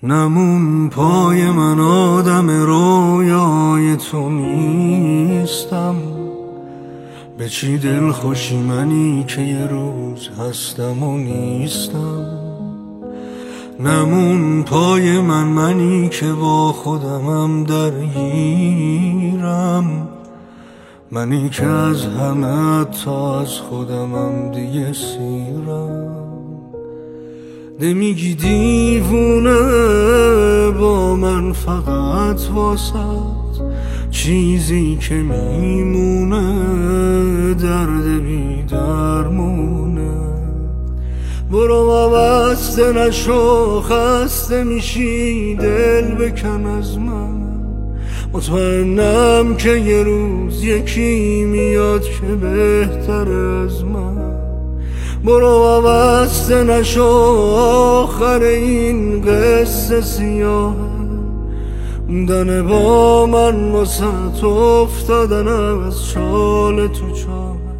نمون پای من آدم رویای تو نیستم. به چی دل خوشی منی که یه روز هستم و نیستم. نمون پای منی که با خودمم درگیرم. منی که از همه تا از خودمم دیگه سیرم. نمیگی دیوونه با من فقط واسط چیزی که میمونه درد بی درمونه. برو وابسته نشو خسته میشی دل بکن از من. مطمئنم که یه روز یکی میاد که بهتر از من. برو وابسته نشو آخر این قصه سیاه. موندن با من واسه افتادن از چال تو چاه.